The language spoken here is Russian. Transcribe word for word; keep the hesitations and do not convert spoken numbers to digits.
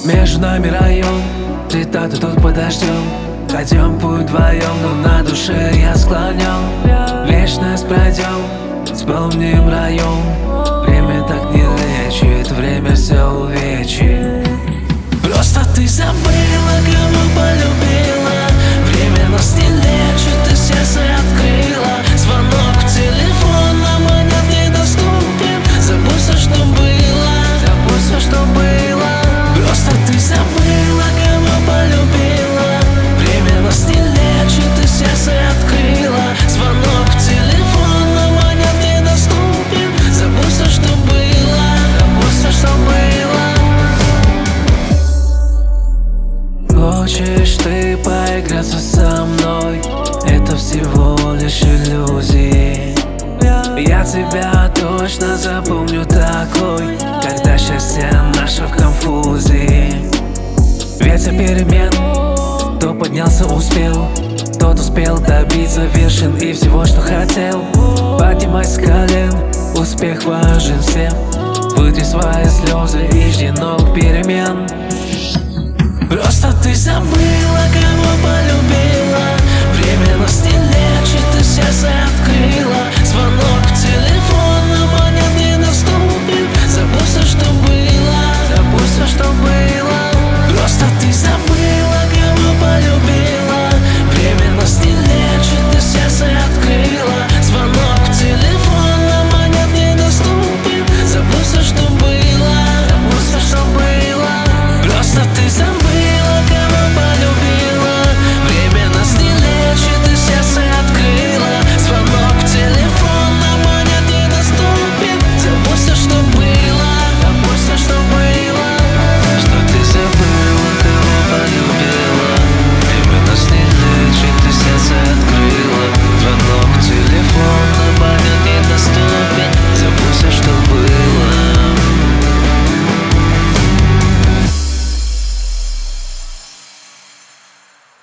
Между нами район, летать тут подождем. Пойдем путь вдвоем, но на душе я склонен. Вечность пройдем, вспомним район. Время так не лечит, время все увечит. Просто ты забыла, кого полюбила. Время нас не лечит, ты сердце открыла. Звонок в телефон, а монет недоступен. Забудь все, что было, забудь все, что было. Просто ты забыла, кого полюбила. Время нас не лечит, ты сердце открыла. Звонок в телефон, а монет недоступен. Забудь все, что было, забудь все, что было. Хочешь ты поиграться со мной? Это всего лишь иллюзии. Я тебя точно запомню такой, когда счастье наше в конфузии. Ветер перемен, кто поднялся успел, тот успел добиться вершин и всего, что хотел. Поднимайся с колен, успех важен всем. Вытри свои слезы и жди новых перемен. Просто ты забыла, как